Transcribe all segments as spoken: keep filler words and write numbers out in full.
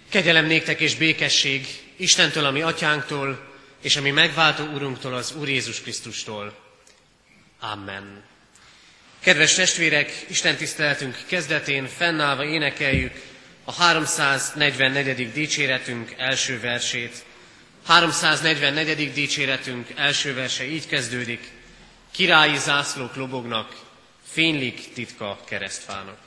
Kegyelem néktek és békesség Istentől, a mi atyánktól, és a mi megváltó Urunktól, az Úr Jézus Krisztustól. Amen. Kedves testvérek, Isten tiszteletünk kezdetén fennállva énekeljük a háromszáznegyvennegyedik dicséretünk első versét. háromszáznegyvennegyedik dicséretünk első verse így kezdődik: királyi zászlók lobognak, fénylik titka keresztfának.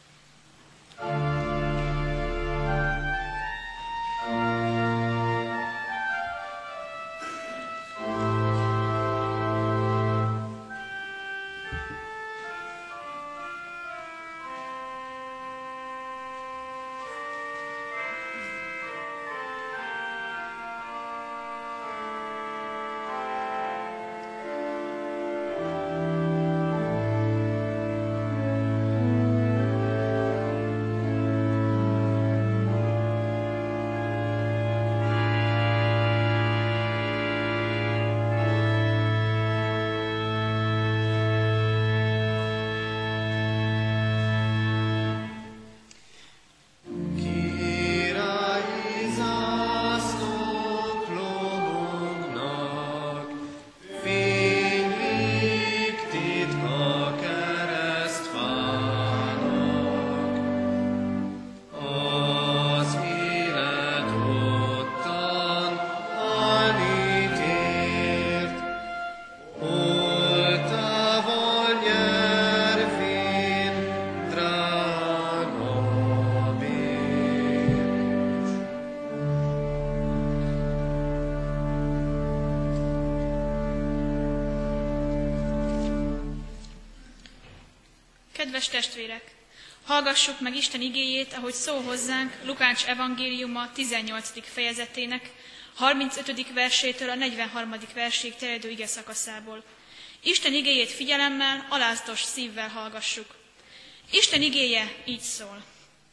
Kedves testvérek, hallgassuk meg Isten igéjét, ahogy szól hozzánk Lukács evangéliuma tizennyolcadik fejezetének harmincötödik versétől a negyvenharmadik versig terjedő ige szakaszából. Isten igéjét figyelemmel, alázatos szívvel hallgassuk. Isten igéje így szól.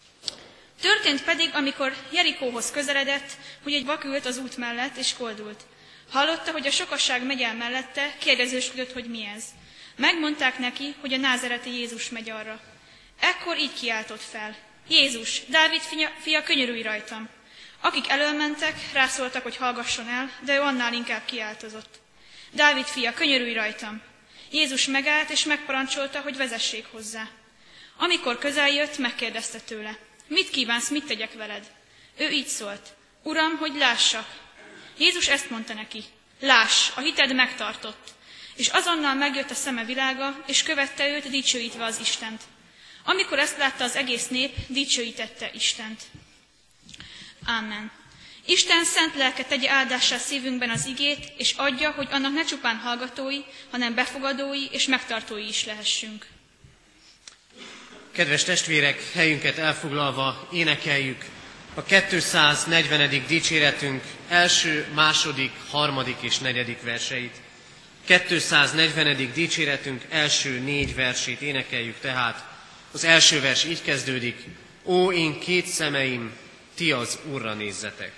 Történt pedig, amikor Jerikóhoz közeledett, hogy egy vak ült az út mellett, és koldult. Hallotta, hogy a sokaság megy el mellette, kérdezősködött, hogy mi ez. Megmondták neki, hogy a názereti Jézus megy arra. Ekkor így kiáltott fel: Jézus, Dávid fia, fia, könyörülj rajtam! Akik elölmentek, rászóltak, hogy hallgasson el, de ő annál inkább kiáltozott: Dávid fia, könyörülj rajtam! Jézus megállt, és megparancsolta, hogy vezessék hozzá. Amikor közel jött, megkérdezte tőle: Mit kívánsz, mit tegyek veled? Ő így szólt: Uram, hogy lássak. Jézus ezt mondta neki: Láss, a hited megtartott. És azonnal megjött a szeme világa, és követte őt, dicsőítve az Istent. Amikor ezt látta az egész nép, dicsőítette Istent. Ámen. Isten szent lelke tegye áldássá szívünkben az igét, és adja, hogy annak ne csupán hallgatói, hanem befogadói és megtartói is lehessünk. Kedves testvérek, helyünket elfoglalva énekeljük a kétszáznegyvenedik dicséretünk első, második, harmadik és negyedik verseit. kétszáznegyvenedik dicséretünk első négy versét énekeljük tehát. Az első vers így kezdődik: Ó, én két szemeim, ti az Úrra nézzetek.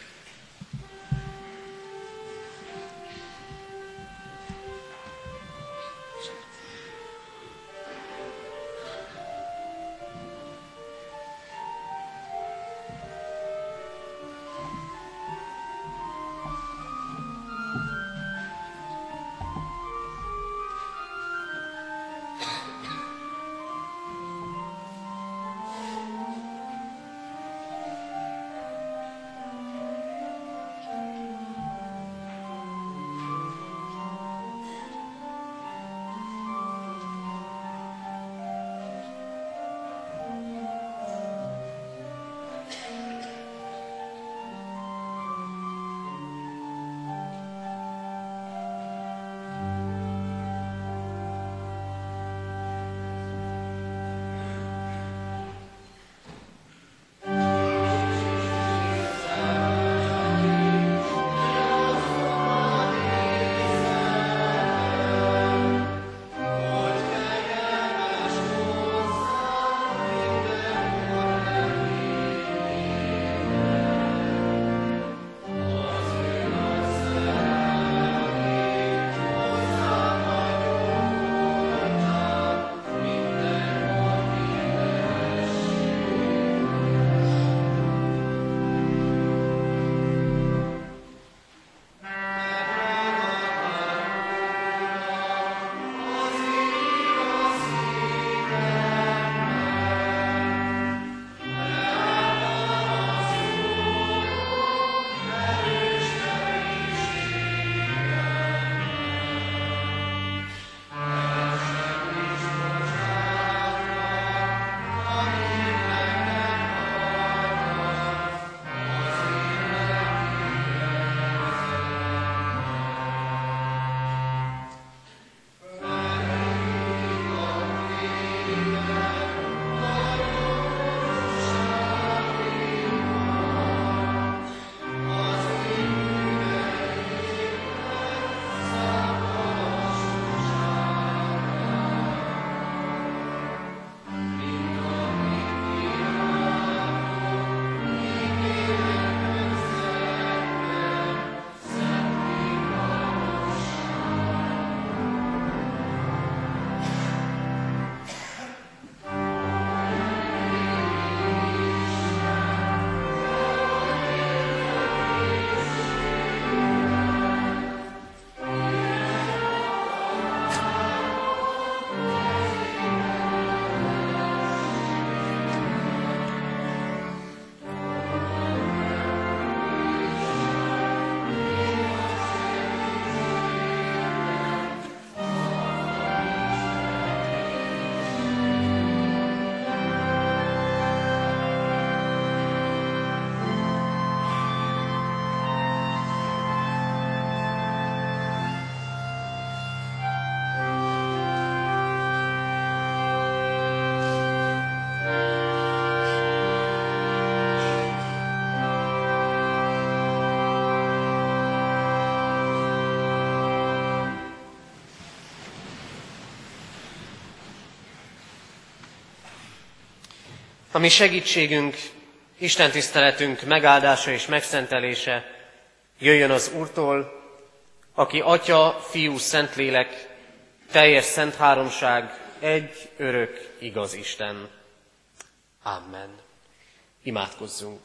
A mi segítségünk, Isten tiszteletünk megáldása és megszentelése jöjjön az Úrtól, aki Atya, Fiú, Szentlélek, teljes szent háromság, egy örök, igaz Isten. Amen. Imádkozzunk.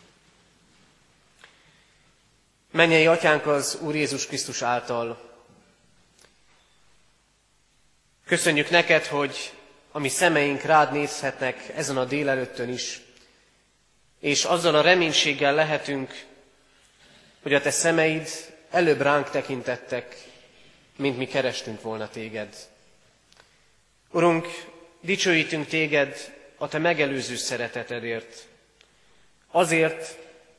Mennyei Atyánk az Úr Jézus Krisztus által. Köszönjük neked, hogy a mi szemeink rád nézhetnek ezen a délelőttön is, és azzal a reménységgel lehetünk, hogy a te szemeid előbb ránk tekintettek, mint mi kerestünk volna téged. Urunk, dicsőítünk téged a te megelőző szeretetedért, azért,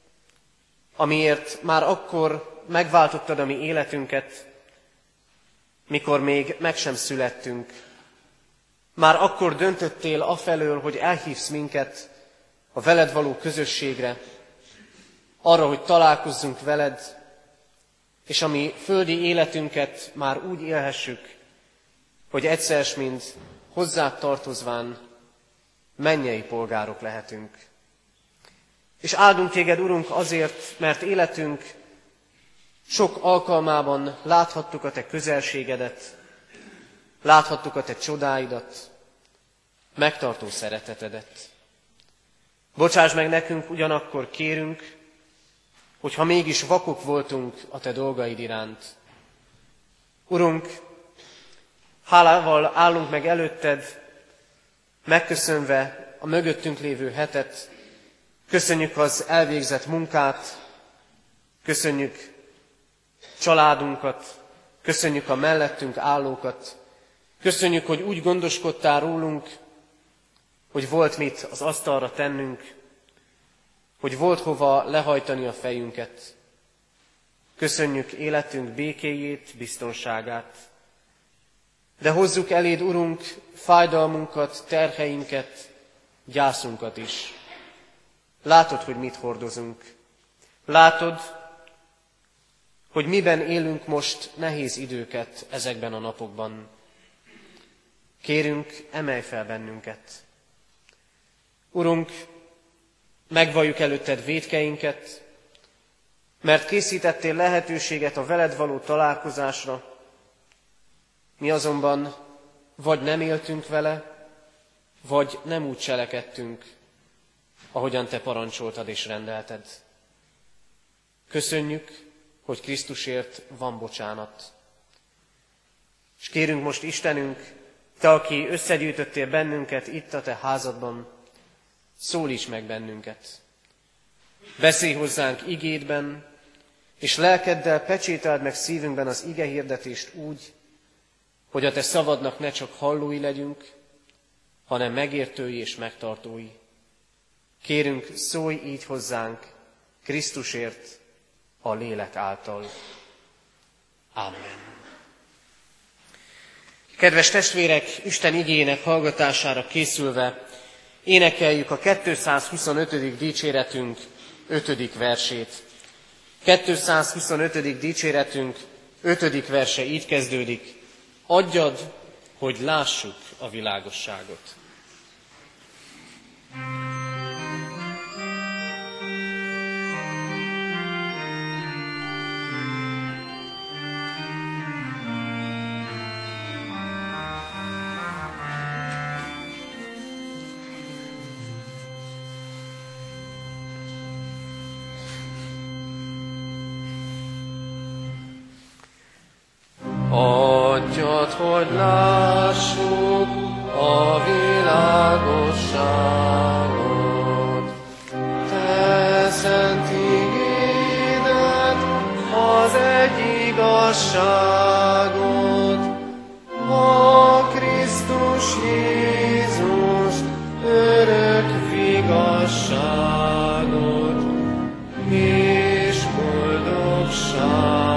amiért már akkor megváltottad a mi életünket, mikor még meg sem születtünk. Már akkor döntöttél afelől, hogy elhívsz minket a veled való közösségre, arra, hogy találkozzunk veled, és a mi földi életünket már úgy élhessük, hogy egyszer mind hozzád tartozván mennyei polgárok lehetünk. És áldunk téged, Urunk, azért, mert életünk sok alkalmában láthattuk a te közelségedet, láthattuk a te csodáidat, megtartó szeretetedet. Bocsáss meg nekünk, ugyanakkor kérünk, hogy ha mégis vakok voltunk a te dolgaid iránt. Urunk, hálával állunk meg előtted, megköszönve a mögöttünk lévő hetet, köszönjük az elvégzett munkát, köszönjük családunkat, köszönjük a mellettünk állókat, köszönjük, hogy úgy gondoskodtál rólunk, hogy volt mit az asztalra tennünk, hogy volt hova lehajtani a fejünket. Köszönjük életünk békéjét, biztonságát. De hozzuk eléd, Urunk, fájdalmunkat, terheinket, gyászunkat is. Látod, hogy mit hordozunk. Látod, hogy miben élünk most nehéz időket ezekben a napokban. Kérünk, emelj fel bennünket. Urunk, megvalljuk előtted vétkeinket, mert készítettél lehetőséget a veled való találkozásra, mi azonban vagy nem éltünk vele, vagy nem úgy cselekedtünk, ahogyan te parancsoltad és rendelted. Köszönjük, hogy Krisztusért van bocsánat. És kérünk most, Istenünk, te, aki összegyűjtöttél bennünket itt a te házadban, szólíts meg bennünket. Beszélj hozzánk igédben, és lelkeddel pecsételd meg szívünkben az ige hirdetést úgy, hogy a te szavadnak ne csak hallói legyünk, hanem megértői és megtartói. Kérünk, szólj így hozzánk Krisztusért, a lélek által. Amen. Kedves testvérek, Isten igéjének hallgatására készülve énekeljük a kétszázhuszonötödik dicséretünk ötödik versét. kétszázhuszonötödik dicséretünk ötödik verse így kezdődik: adjad, hogy lássuk a világosságot. Adjad, hogy lássuk a világosságot, te szent igédet, az egy igazságot, a Krisztus Jézust, örök vigasságot és boldogságot.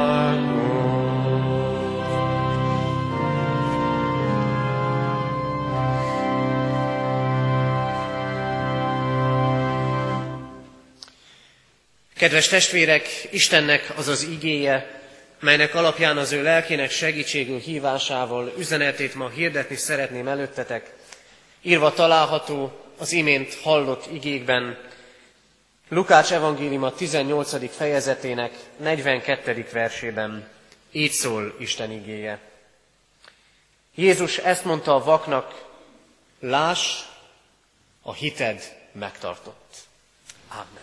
Kedves testvérek, Istennek az az igéje, melynek alapján az ő lelkének segítségül hívásával üzenetét ma hirdetni szeretném előttetek, írva található az imént hallott igékben, Lukács evangéliuma tizennyolcadik fejezetének negyvenkettedik versében. Így szól Isten igéje. Jézus ezt mondta a vaknak: láss, a hited megtartott. Amen.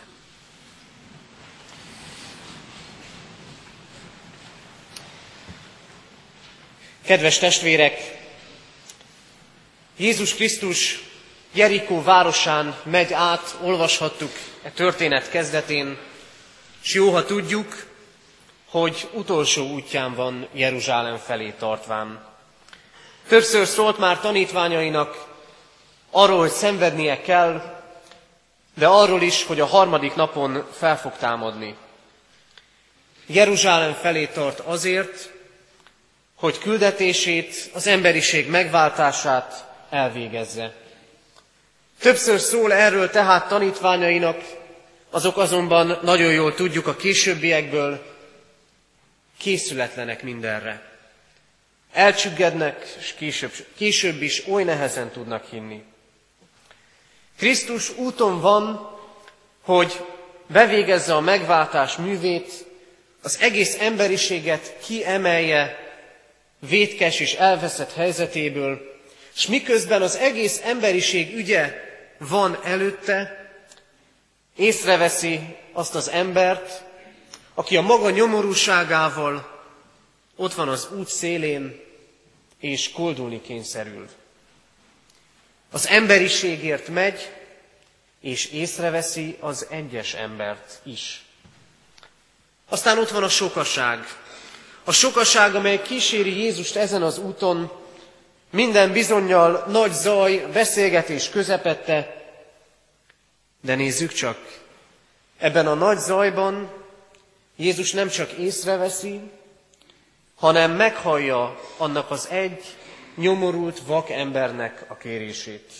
Kedves testvérek, Jézus Krisztus Jerikó városán megy át, olvashattuk e történet kezdetén, s jó, ha tudjuk, hogy utolsó útján van Jeruzsálem felé tartván. Többször szólt már tanítványainak arról, hogy szenvednie kell, de arról is, hogy a harmadik napon fel fog támadni. Jeruzsálem felé tart azért, hogy küldetését, az emberiség megváltását elvégezze. Többször szól erről tehát tanítványainak, azok azonban nagyon jól tudjuk a későbbiekből, készületlenek mindenre. Elcsüggednek, és később, később is oly nehezen tudnak hinni. Krisztus úton van, hogy bevégezze a megváltás művét, az egész emberiséget kiemelje vétkes és elveszett helyzetéből, és miközben az egész emberiség ügye van előtte, észreveszi azt az embert, aki a maga nyomorúságával ott van az út szélén, és koldulni kényszerül. Az emberiségért megy, és észreveszi az egyes embert is. Aztán ott van a sokaság. A sokaság, amely kíséri Jézust ezen az úton, minden bizonnyal nagy zaj, beszélgetés közepette, de nézzük csak, ebben a nagy zajban Jézus nem csak észreveszi, hanem meghallja annak az egy nyomorult vak embernek a kérését.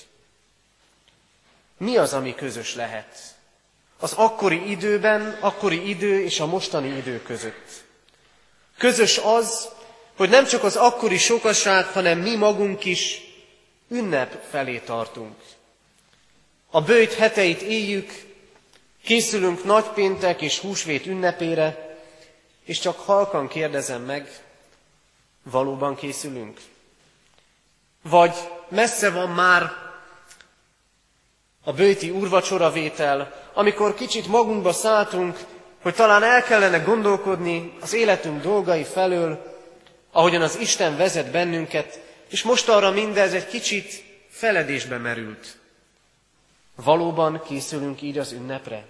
Mi az, ami közös lehet az akkori időben, akkori idő és a mostani idő között? Közös az, hogy nem csak az akkori sokaság, hanem mi magunk is ünnep felé tartunk. A böjt heteit éljük, készülünk nagypéntek és húsvét ünnepére, és csak halkan kérdezem meg, valóban készülünk? Vagy messze van már a böjti úrvacsoravétel, amikor kicsit magunkba szálltunk, hogy talán el kellene gondolkodni az életünk dolgai felől, ahogyan az Isten vezet bennünket, és most arra mindez egy kicsit feledésbe merült. Valóban készülünk így az ünnepre?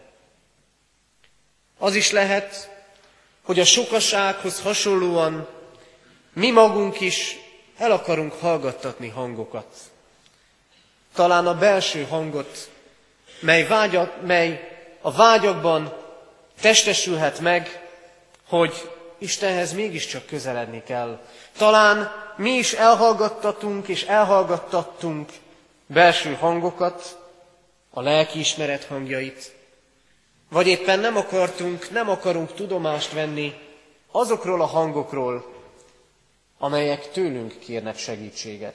Az is lehet, hogy a sokasághoz hasonlóan mi magunk is el akarunk hallgattatni hangokat. Talán a belső hangot, mely, vágya, mely a vágyakban testesülhet meg, hogy Istenhez mégiscsak közeledni kell. Talán mi is elhallgattatunk és elhallgattattunk belső hangokat, a lelkiismeret hangjait, vagy éppen nem akartunk, nem akarunk tudomást venni azokról a hangokról, amelyek tőlünk kérnek segítséget.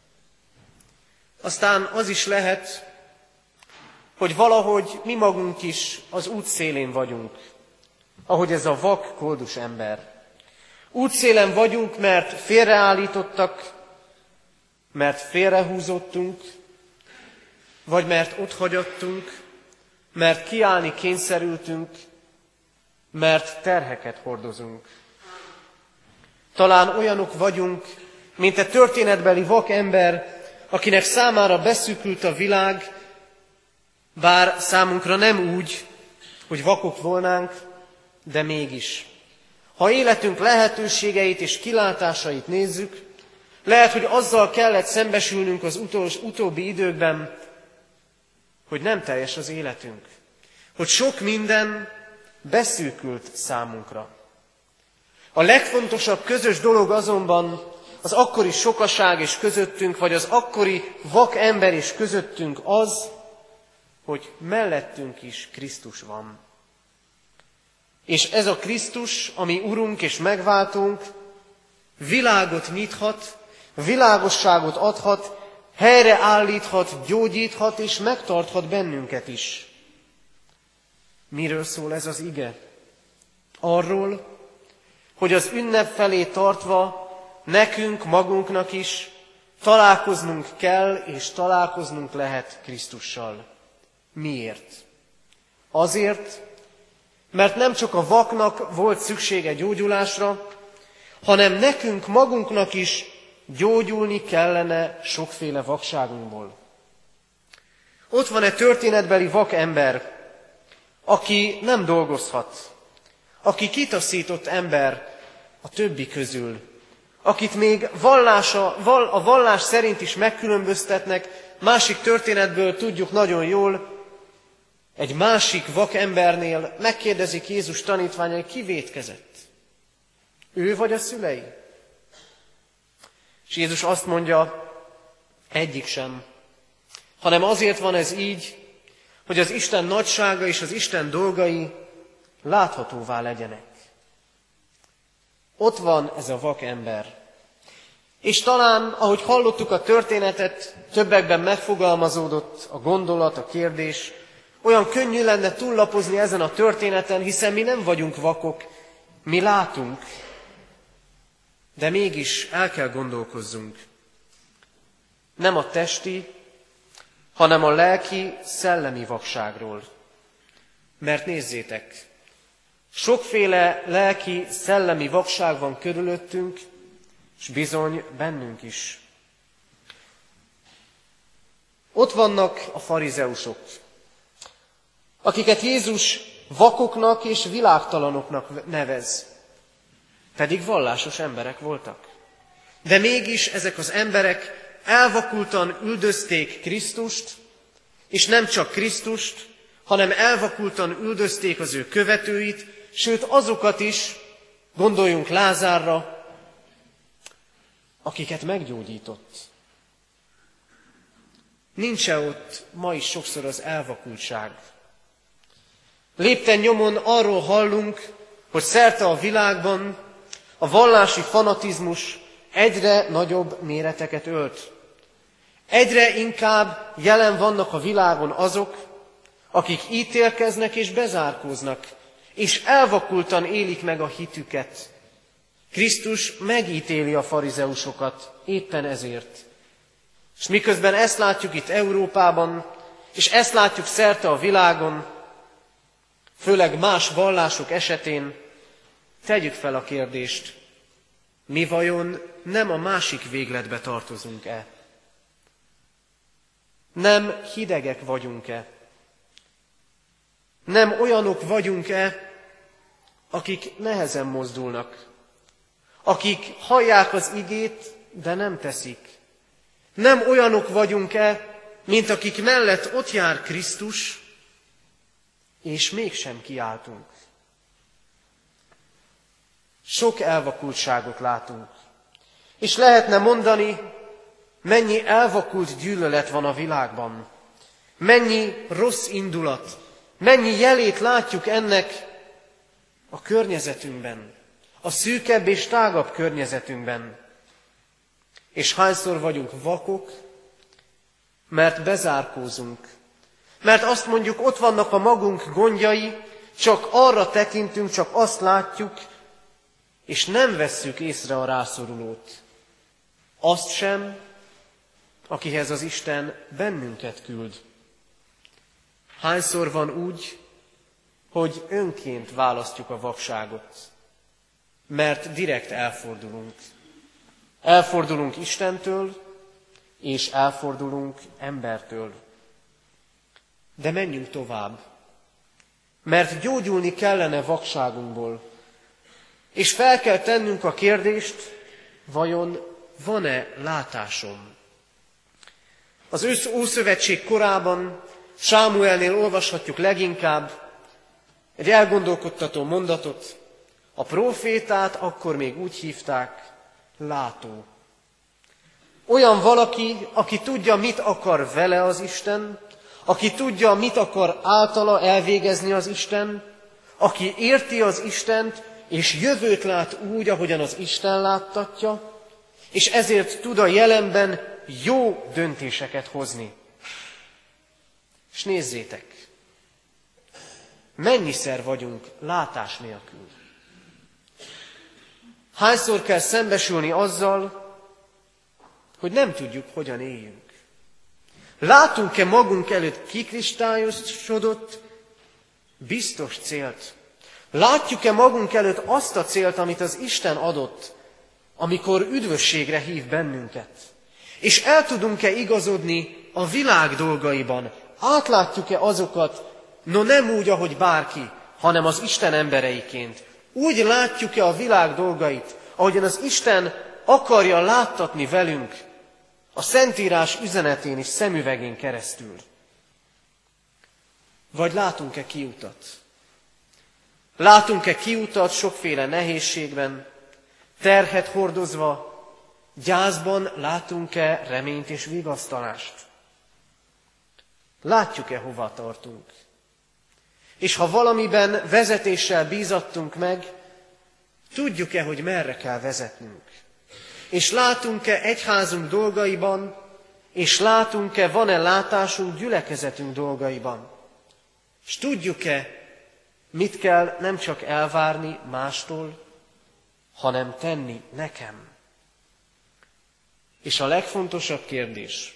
Aztán az is lehet, hogy valahogy mi magunk is az út szélén vagyunk, ahogy ez a vak, koldus ember. Útszélen vagyunk, mert félreállítottak, mert félrehúzottunk, vagy mert otthagyattunk, mert kiállni kényszerültünk, mert terheket hordozunk. Talán olyanok vagyunk, mint a történetbeli vakember, akinek számára beszűkült a világ, bár számunkra nem úgy, hogy vakok volnánk, de mégis. Ha életünk lehetőségeit és kilátásait nézzük, lehet, hogy azzal kellett szembesülnünk az utols, utóbbi időkben, hogy nem teljes az életünk. Hogy sok minden beszűkült számunkra. A legfontosabb közös dolog azonban az akkori sokaság és közöttünk, vagy az akkori vak ember és közöttünk az, hogy mellettünk is Krisztus van. És ez a Krisztus, ami Urunk és megváltunk, világot nyithat, világosságot adhat helyreállíthat, gyógyíthat és megtarthat bennünket is. Miről szól ez az ige? Arról, hogy az ünnep felé tartva nekünk, magunknak is találkoznunk kell és találkoznunk lehet Krisztussal. Miért? Azért, mert nem csak a vaknak volt szüksége gyógyulásra, hanem nekünk magunknak is gyógyulni kellene sokféle vakságunkból. Ott van egy történetbeli vak ember, aki nem dolgozhat, aki kitaszított ember a többi közül, akit még vallása, a vallás szerint is megkülönböztetnek. Másik történetből tudjuk nagyon jól, egy másik vak embernél megkérdezik Jézus tanítványai, ki vétkezett? Ő vagy a szülei? És Jézus azt mondja, egyik sem, hanem azért van ez így, hogy az Isten nagysága és az Isten dolgai láthatóvá legyenek. Ott van ez a vak ember. És talán, ahogy hallottuk a történetet, többekben megfogalmazódott a gondolat, a kérdés, olyan könnyű lenne túllapozni ezen a történeten, hiszen mi nem vagyunk vakok, mi látunk, de mégis el kell gondolkozzunk. Nem a testi, hanem a lelki, szellemi vakságról. Mert nézzétek, sokféle lelki, szellemi vakság van körülöttünk, és bizony bennünk is. Ott vannak a farizeusok, akiket Jézus vakoknak és világtalanoknak nevez, pedig vallásos emberek voltak. De mégis ezek az emberek elvakultan üldözték Krisztust, és nem csak Krisztust, hanem elvakultan üldözték az ő követőit, sőt azokat is, gondoljunk Lázárra, akiket meggyógyított. Nincs-e ott ma is sokszor az elvakultság? Lépten nyomon arról hallunk, hogy szerte a világban a vallási fanatizmus egyre nagyobb méreteket ölt. Egyre inkább jelen vannak a világon azok, akik ítélkeznek és bezárkóznak, és elvakultan élik meg a hitüket. Krisztus megítéli a farizeusokat éppen ezért. És miközben ezt látjuk itt Európában, és ezt látjuk szerte a világon, főleg más vallások esetén, tegyük fel a kérdést, mi vajon nem a másik végletbe tartozunk-e? Nem hidegek vagyunk-e? Nem olyanok vagyunk-e, akik nehezen mozdulnak, akik hallják az igét, de nem teszik? Nem olyanok vagyunk-e, mint akik mellett ott jár Krisztus, és mégsem kiáltunk? Sok elvakultságot látunk, és lehetne mondani, mennyi elvakult gyűlölet van a világban, mennyi rossz indulat, mennyi jelét látjuk ennek a környezetünkben, a szűkebb és tágabb környezetünkben. És hányszor vagyunk vakok, mert bezárkózunk, mert azt mondjuk, ott vannak a magunk gondjai, csak arra tekintünk, csak azt látjuk, és nem vesszük észre a rászorulót. Azt sem, akihez az Isten bennünket küld. Hányszor van úgy, hogy önként választjuk a vakságot, mert direkt elfordulunk. Elfordulunk Istentől, és elfordulunk embertől. De menjünk tovább, mert gyógyulni kellene vakságunkból, és fel kell tennünk a kérdést, vajon van-e látásom? Az Ószövetség korában Sámuelnél olvashatjuk leginkább egy elgondolkodtató mondatot. A prófétát akkor még úgy hívták, látó. Olyan valaki, aki tudja, mit akar vele az Isten, aki tudja, mit akar általa elvégezni az Isten, aki érti az Istent, és jövőt lát úgy, ahogyan az Isten láttatja, és ezért tud a jelenben jó döntéseket hozni. És nézzétek, mennyiszer vagyunk látás nélkül. Hányszor kell szembesülni azzal, hogy nem tudjuk, hogyan éljünk. Látunk-e magunk előtt kikristályosodott, biztos célt? Látjuk-e magunk előtt azt a célt, amit az Isten adott, amikor üdvösségre hív bennünket? És el tudunk-e igazodni a világ dolgaiban? Átlátjuk-e azokat, no nem úgy, ahogy bárki, hanem az Isten embereiként? Úgy látjuk-e a világ dolgait, ahogyan az Isten akarja láttatni velünk a Szentírás üzenetén és szemüvegén keresztül? Vagy látunk-e kiutat? Látunk-e kiutat sokféle nehézségben, terhet hordozva, gyászban látunk-e reményt és vigasztalást? Látjuk-e, hova tartunk? És ha valamiben vezetéssel bízattunk meg, tudjuk-e, hogy merre kell vezetnünk? És látunk-e egyházunk dolgaiban, és látunk-e, van-e látásunk gyülekezetünk dolgaiban? És tudjuk-e, mit kell nem csak elvárni mástól, hanem tenni nekem? És a legfontosabb kérdés,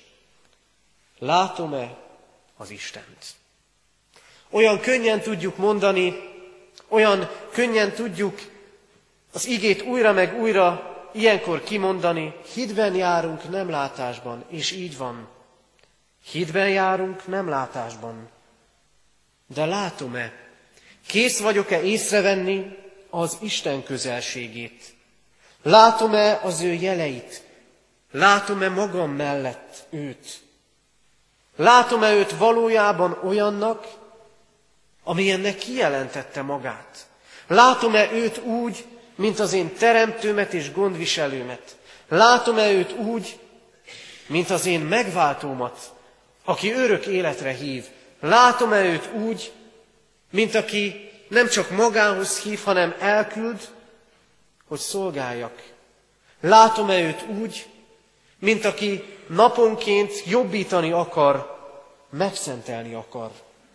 látom-e az Istent? Olyan könnyen tudjuk mondani, olyan könnyen tudjuk az igét újra meg újra ilyenkor kimondani, hitben járunk, nem látásban, és így van. Hitben járunk, nem látásban. De látom-e, kész vagyok-e észrevenni az Isten közelségét? Látom-e az ő jeleit? Látom-e magam mellett őt? Látom-e őt valójában olyannak, amilyennek kijelentette magát? Látom-e őt úgy, mint az én teremtőmet és gondviselőmet? Látom-e őt úgy, mint az én megváltómat, aki örök életre hív? Látom-e őt úgy, mint aki nem csak magához hív, hanem elküld, hogy szolgáljak? Látom-e őt úgy, mint aki naponként jobbítani akar, megszentelni akar?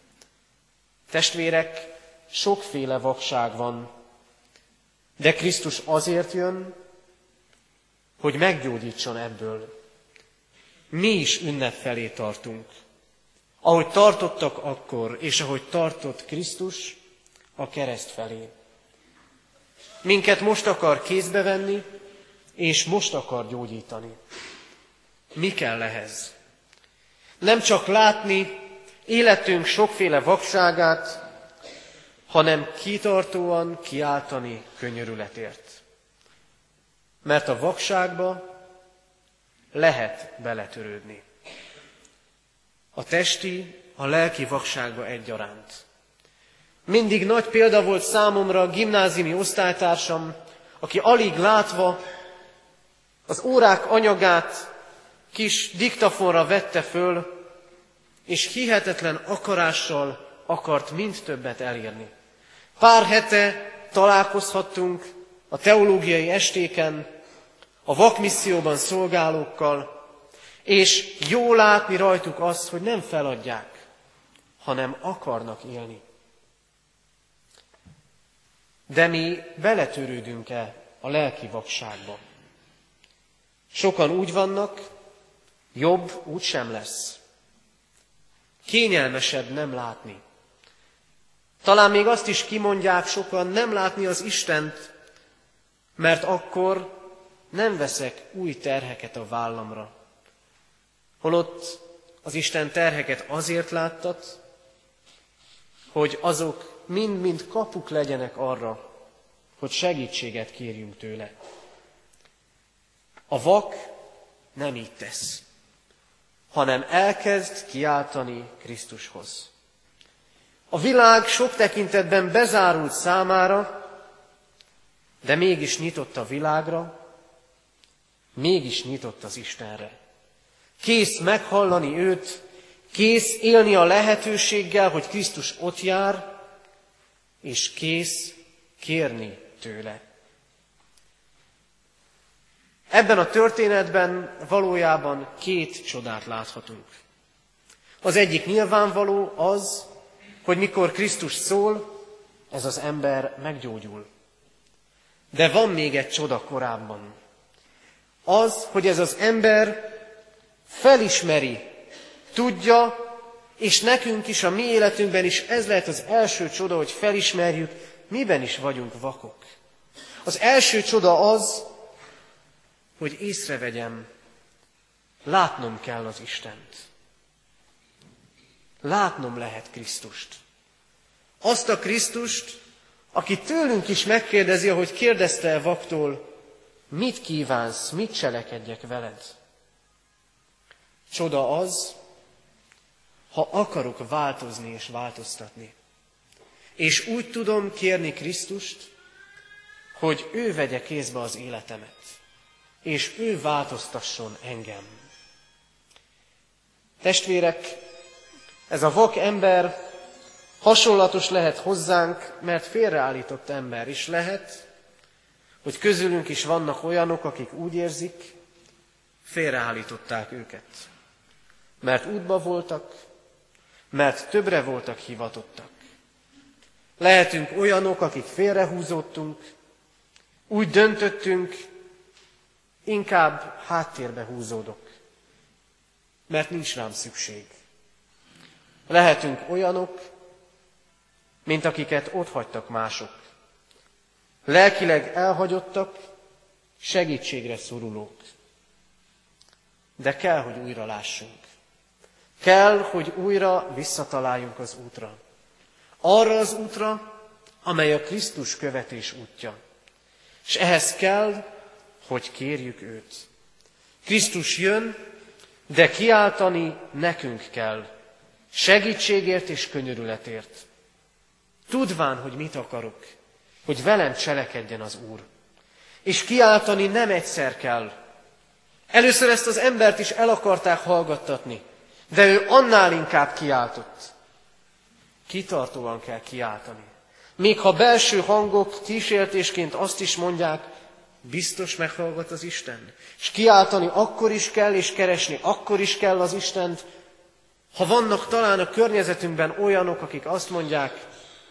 Testvérek, sokféle vakság van, de Krisztus azért jön, hogy meggyógyítson ebből. Mi is ünnep felé tartunk. Ahogy tartottak akkor, és ahogy tartott Krisztus a kereszt felé. Minket most akar kézbe venni, és most akar gyógyítani. Mi kell ehhez? Nem csak látni életünk sokféle vakságát, hanem kitartóan kiáltani könyörületért. Mert a vakságba lehet beletörődni. A testi, a lelki vakságba egyaránt. Mindig nagy példa volt számomra a gimnáziumi osztálytársam, aki alig látva az órák anyagát kis diktafonra vette föl, és hihetetlen akarással akart mind többet elérni. Pár hete találkozhattunk a teológiai estéken, a vakmisszióban szolgálókkal, és jó látni rajtuk azt, hogy nem feladják, hanem akarnak élni. De mi beletörődünk-e a lelki vakságba? Sokan úgy vannak, jobb úgy sem lesz. Kényelmesebb nem látni. Talán még azt is kimondják sokan, nem látni az Istent, mert akkor nem veszek új terheket a vállamra. Holott az Isten terheket azért láttat, hogy azok mind-mind kapuk legyenek arra, hogy segítséget kérjünk tőle. A vak nem így tesz, hanem elkezd kiáltani Krisztushoz. A világ sok tekintetben bezárult számára, de mégis nyitott a világra, mégis nyitott az Istenre. Kész meghallani őt, kész élni a lehetőséggel, hogy Krisztus ott jár, és kész kérni tőle. Ebben a történetben valójában két csodát láthatunk. Az egyik nyilvánvaló az, hogy mikor Krisztus szól, ez az ember meggyógyul. De van még egy csoda korábban. Az, hogy ez az ember felismeri, tudja, és nekünk is, a mi életünkben is ez lehet az első csoda, hogy felismerjük, miben is vagyunk vakok. Az első csoda az, hogy észrevegyem, látnom kell az Istent. Látnom lehet Krisztust. Azt a Krisztust, aki tőlünk is megkérdezi, ahogy kérdezte el vaktól, mit kívánsz, mit cselekedjek veled? Csoda az, ha akarok változni és változtatni. És úgy tudom kérni Krisztust, hogy ő vegye kézbe az életemet, és ő változtasson engem. Testvérek, ez a vak ember hasonlatos lehet hozzánk, mert félreállított ember is lehet, hogy közülünk is vannak olyanok, akik úgy érzik, félreállították őket. Mert útba voltak, mert többre voltak hivatottak. Lehetünk olyanok, akik félrehúzódtunk, úgy döntöttünk, inkább háttérbe húzódok, mert nincs rám szükség. Lehetünk olyanok, mint akiket otthagytak mások. Lelkileg elhagyottak, segítségre szorulók. De kell, hogy újra lássunk. Kell, hogy újra visszataláljunk az útra. Arra az útra, amely a Krisztus követés útja. És ehhez kell, hogy kérjük őt. Krisztus jön, de kiáltani nekünk kell. Segítségért és könyörületért. Tudván, hogy mit akarok, hogy velem cselekedjen az Úr. És kiáltani nem egyszer kell. Először ezt az embert is el akarták hallgattatni, de ő annál inkább kiáltott. Kitartóan kell kiáltani. Még ha belső hangok kísértésként azt is mondják, biztos meghallgat az Isten. És kiáltani akkor is kell, és keresni akkor is kell az Istent, ha vannak talán a környezetünkben olyanok, akik azt mondják,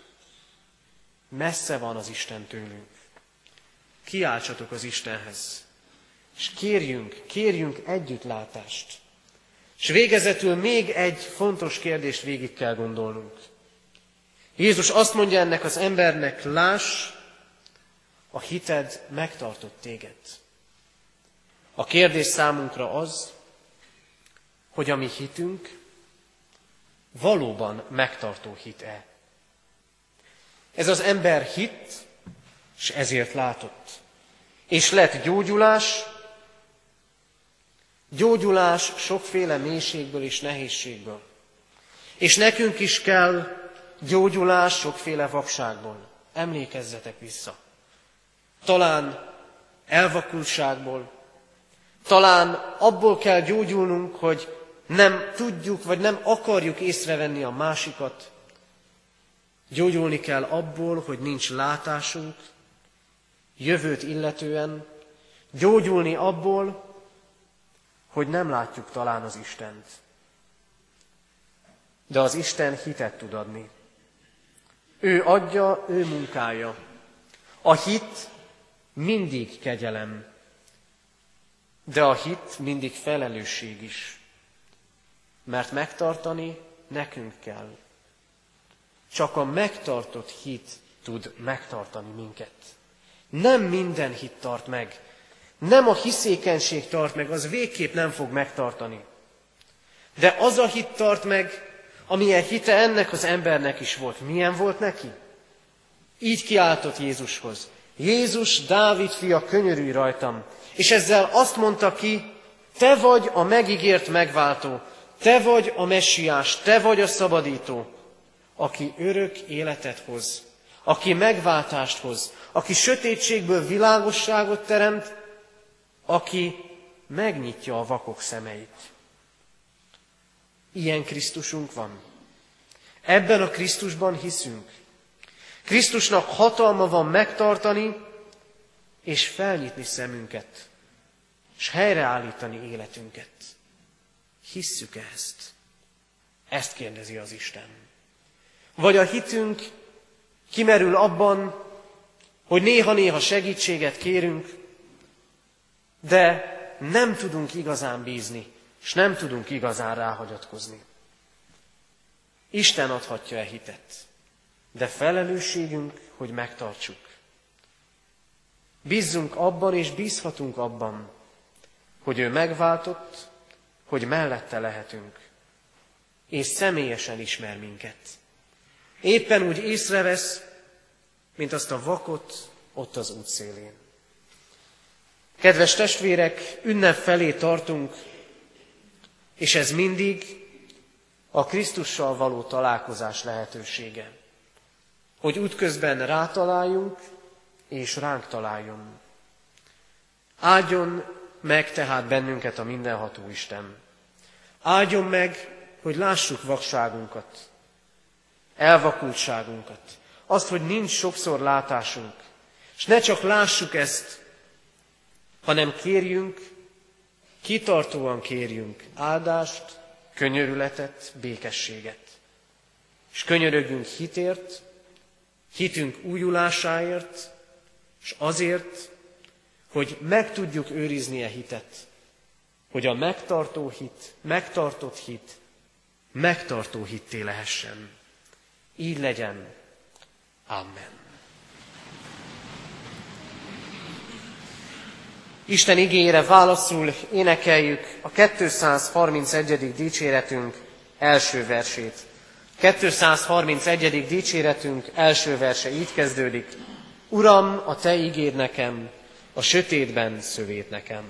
messze van az Isten tőlünk. Kiáltsatok az Istenhez, és kérjünk, kérjünk együttlátást. És végezetül még egy fontos kérdést végig kell gondolnunk. Jézus azt mondja ennek az embernek, láss, a hited megtartott téged. A kérdés számunkra az, hogy a mi hitünk valóban megtartó hit-e. Ez az ember hitt, és ezért látott. És lett gyógyulás, gyógyulás sokféle mélységből és nehézségből. És nekünk is kell gyógyulás sokféle vakságból. Emlékezzetek vissza. Talán elvakultságból, talán abból kell gyógyulnunk, hogy nem tudjuk, vagy nem akarjuk észrevenni a másikat. Gyógyulni kell abból, hogy nincs látásunk, jövőt illetően. Gyógyulni abból, hogy nem látjuk talán az Istent. De az Isten hitet tud adni. Ő adja, ő munkálja. A hit mindig kegyelem, de a hit mindig felelősség is. Mert megtartani nekünk kell. Csak a megtartott hit tud megtartani minket. Nem minden hit tart meg. Nem a hiszékenység tart meg, az végképp nem fog megtartani. De az a hit tart meg, amilyen hite ennek az embernek is volt. Milyen volt neki? Így kiáltott Jézushoz. Jézus, Dávid fia, könyörülj rajtam. És ezzel azt mondta ki, te vagy a megígért megváltó, te vagy a messiás, te vagy a szabadító, aki örök életet hoz, aki megváltást hoz, aki sötétségből világosságot teremt, aki megnyitja a vakok szemeit. Ilyen Krisztusunk van. Ebben a Krisztusban hiszünk. Krisztusnak hatalma van megtartani és felnyitni szemünket. és helyreállítani életünket. Hisszük ezt? Ezt kérdezi az Isten. Vagy a hitünk kimerül abban, hogy néha-néha segítséget kérünk, de nem tudunk igazán bízni, és nem tudunk igazán ráhagyatkozni. Isten adhatja e hitet, de felelősségünk, hogy megtartsuk. Bízzunk abban, és bízhatunk abban, hogy ő megváltott, hogy mellette lehetünk, és személyesen ismer minket. Éppen úgy észrevesz, mint azt a vakot ott az útszélén. Kedves testvérek, ünnep felé tartunk, és ez mindig a Krisztussal való találkozás lehetősége. Hogy útközben rátaláljunk, és ránk találjon. Áldjon meg tehát bennünket a mindenható Isten. Áldjon meg, hogy lássuk vakságunkat, elvakultságunkat, azt, hogy nincs sokszor látásunk, és ne csak lássuk ezt, hanem kérjünk, kitartóan kérjünk áldást, könyörületet, békességet. És könyörögjünk hitért, hitünk újulásáért, és azért, hogy meg tudjuk őrizni a hitet, hogy a megtartó hit, megtartott hit, megtartó hitté lehessen. Így legyen. Amen. Isten igéjére válaszul énekeljük a kétszázharmincegyedik dicséretünk első versét. kétszázharmincegyedik dicséretünk első verse így kezdődik. Uram, a te igéd nekem, a sötétben szövét nekem.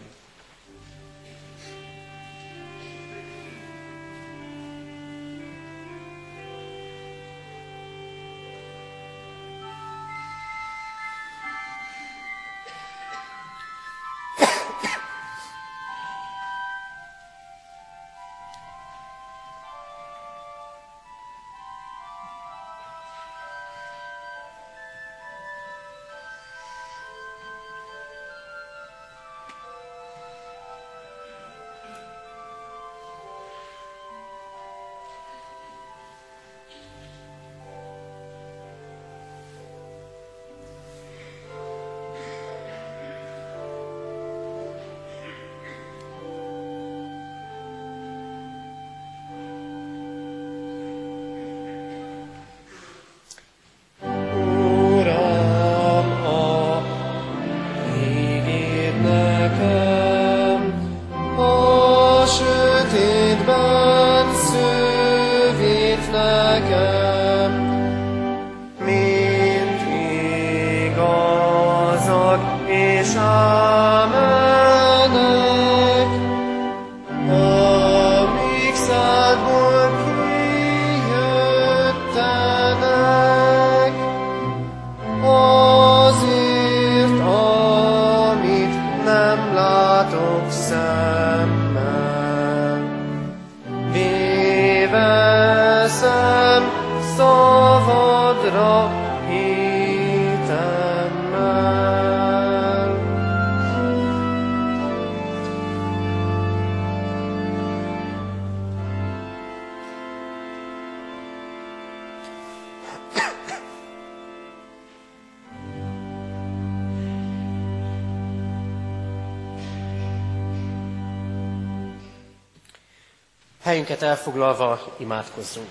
Helyünket elfoglalva imádkozzunk.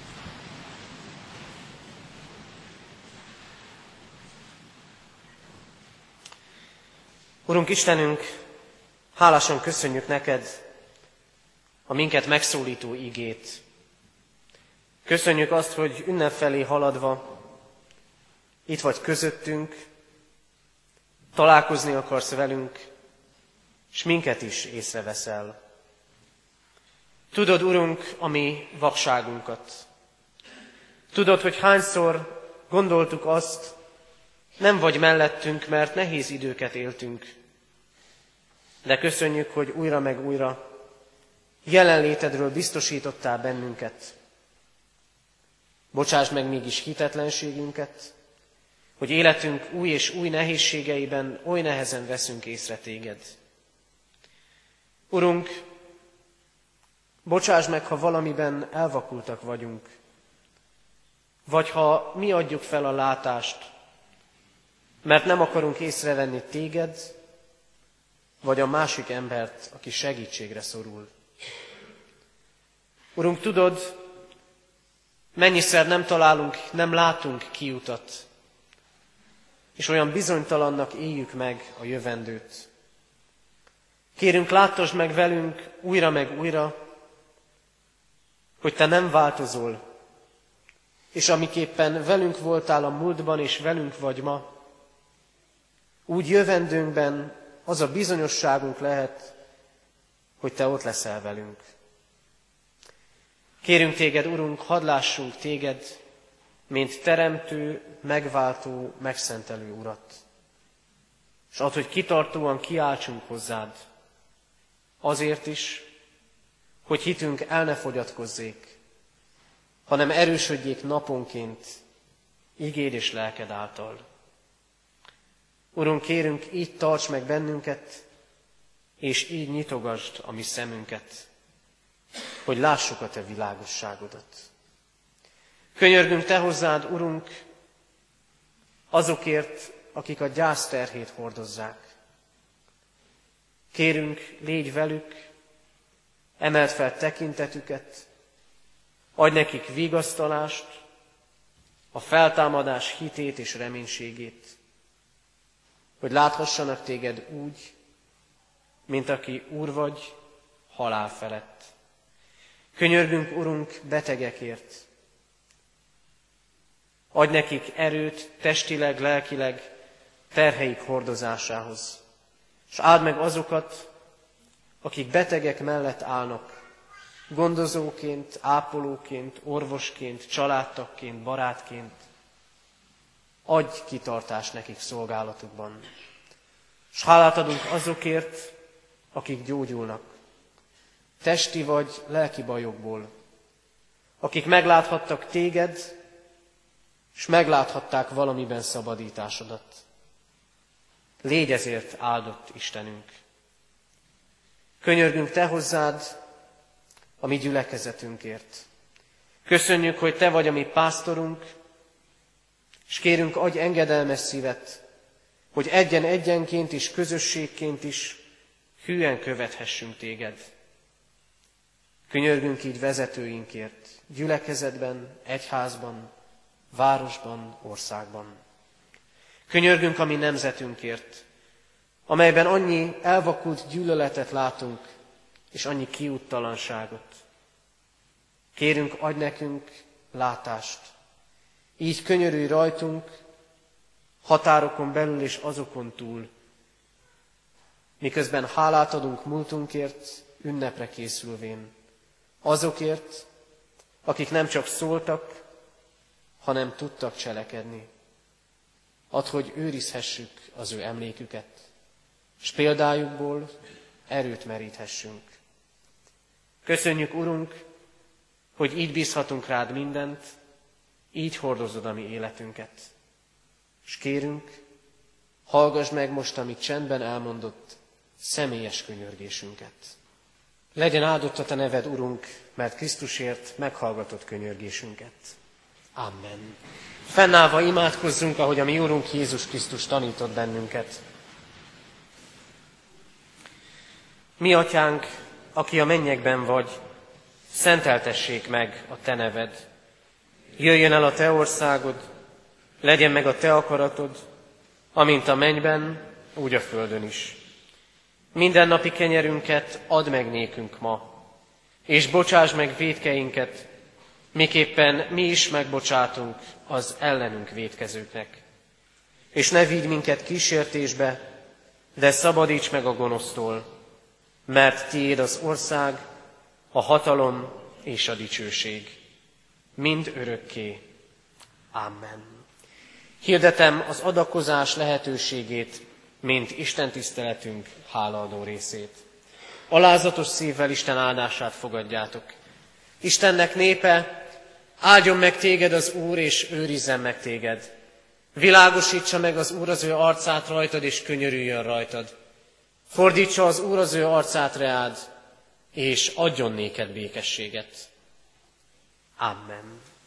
Urunk Istenünk, hálásan köszönjük neked a minket megszólító igét. Köszönjük azt, hogy ünnep felé haladva itt vagy közöttünk, találkozni akarsz velünk, és minket is észreveszel. Tudod, Urunk, a mi vakságunkat. Tudod, hogy hányszor gondoltuk azt, nem vagy mellettünk, mert nehéz időket éltünk. De köszönjük, hogy újra meg újra jelenlétedről biztosítottál bennünket. Bocsáss meg mégis hitetlenségünket, hogy életünk új és új nehézségeiben oly nehezen veszünk észre téged. Urunk, bocsáss meg, ha valamiben elvakultak vagyunk, vagy ha mi adjuk fel a látást, mert nem akarunk észrevenni téged, vagy a másik embert, aki segítségre szorul. Urunk, tudod, mennyiszer nem találunk, nem látunk kiutat, és olyan bizonytalannak éljük meg a jövendőt. Kérünk, láttasd meg velünk újra meg újra, hogy te nem változol, és amiképpen velünk voltál a múltban, és velünk vagy ma, úgy jövendőnkben az a bizonyosságunk lehet, hogy te ott leszel velünk. Kérünk téged, Urunk, hadd lássunk téged, mint teremtő, megváltó, megszentelő Urat. És add, hogy kitartóan kiáltsunk hozzád, azért is, hogy hitünk el ne fogyatkozzék, hanem erősödjék naponként igéd és lelked által. Urunk, kérünk, így tarts meg bennünket, és így nyitogasd a mi szemünket, hogy lássuk a te világosságodat. Könyörgünk te hozzád, Urunk, azokért, akik a gyász terhét hordozzák. Kérünk, légy velük, emeld fel tekintetüket, adj nekik vigasztalást, a feltámadás hitét és reménységét, hogy láthassanak téged úgy, mint aki Úr vagy, halál felett. Könyörgünk, Urunk, betegekért. Adj nekik erőt testileg, lelkileg, terheik hordozásához. És áld meg azokat, akik betegek mellett állnak, gondozóként, ápolóként, orvosként, családtagként, barátként. Adj kitartást nekik szolgálatukban. És hálát adunk azokért, akik gyógyulnak, testi vagy lelki bajokból, akik megláthattak téged, és megláthatták valamiben szabadításodat. Légy ezért áldott Istenünk. Könyörgünk te hozzád a mi gyülekezetünkért. Köszönjük, hogy te vagy a mi pásztorunk, és kérünk, adj engedelmes szívet, hogy egyen-egyenként is, közösségként is hűen követhessünk téged. Könyörgünk így vezetőinkért, gyülekezetben, egyházban, városban, országban. Könyörgünk a mi nemzetünkért, amelyben annyi elvakult gyűlöletet látunk, és annyi kiúttalanságot. Kérünk, adj nekünk látást, így könyörülj rajtunk, határokon belül és azokon túl, miközben hálát adunk múltunkért, ünnepre készülvén. Azokért, akik nem csak szóltak, hanem tudtak cselekedni. Add, hogy őrizhessük az ő emléküket, és példájukból erőt meríthessünk. Köszönjük, Urunk, hogy így bízhatunk rád mindent, így hordozod a mi életünket. És kérünk, hallgass meg most, amit csendben elmondott, személyes könyörgésünket. Legyen áldott a te neved, Urunk, mert Krisztusért meghallgatott könyörgésünket. Amen. Fennállva imádkozzunk, ahogy a mi Úrunk Jézus Krisztus tanított bennünket. Mi atyánk, aki a mennyekben vagy, szenteltessék meg a te neved. Jöjjön el a te országod, legyen meg a te akaratod, amint a mennyben, úgy a földön is. Mindennapi kenyerünket add meg nékünk ma, és bocsáss meg vétkeinket, miképpen mi is megbocsátunk az ellenünk vétkezőknek. És ne vigy minket kísértésbe, de szabadíts meg a gonosztól, mert tiéd az ország, a hatalom és a dicsőség. Mind örökké. Amen. Hirdetem az adakozás lehetőségét, mint Isten tiszteletünk hálaadó részét. Alázatos szívvel Isten áldását fogadjátok. Istennek népe, áldjon meg téged az Úr, és őrizzen meg téged. Világosítsa meg az Úr az ő arcát rajtad, és könyörüljön rajtad. Fordítsa az Úr az ő arcát reád, és adjon néked békességet. Amen.